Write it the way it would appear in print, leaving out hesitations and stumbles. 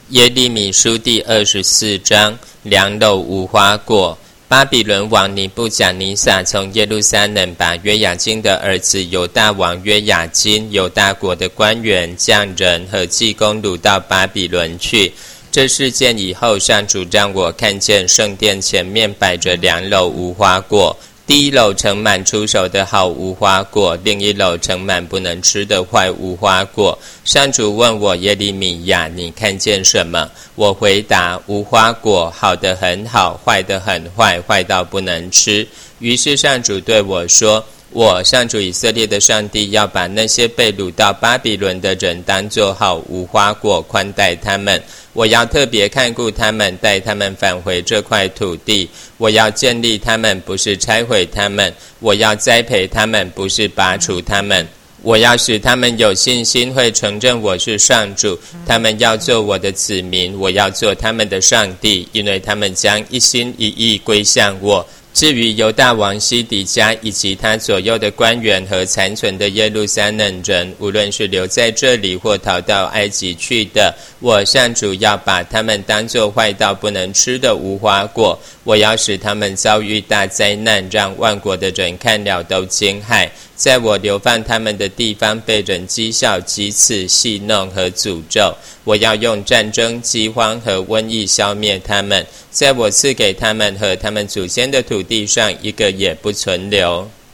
耶利米书第24章，两篓无花果。巴比伦王尼布甲尼撒从耶路撒冷把约雅斤的儿子犹大王约雅斤、犹大国的官员、匠人和技工掳到巴比伦去。这事件以后，上主让我看见圣殿前面摆着两篓无花果，第一篓盛满出熟的好无花果，另一篓盛满不能吃的坏无花果。上主问我耶利米亚，你看见什么？我回答：无花果，好的很好，坏的很坏，坏到不能吃。于是上主对我说：我上主以色列的上帝要把那些被掳到巴比伦的人当作好无花果宽待他们，我要特别看顾他们，带他们返回这块土地。我要建立他们，不是拆毁他们；我要栽培他们，不是拔除他们。我要使他们有信心，会承认我是上主。他们要做我的子民，我要做他们的上帝，因为他们将一心一意归向我。至于犹大王西底家以及他左右的官员和残存的耶路撒冷人，无论是留在这里或逃到埃及去的，我上主要把他们当作坏到不能吃的无花果。我要使他们遭遇大灾难，让万国的人看了都惊骇。在我流放他们的地方，被人讥笑、讥刺、戏弄和诅咒。我要用战争、饥荒和瘟疫消灭他们，在我赐给他们和他们祖先的土地上，一个也不存留。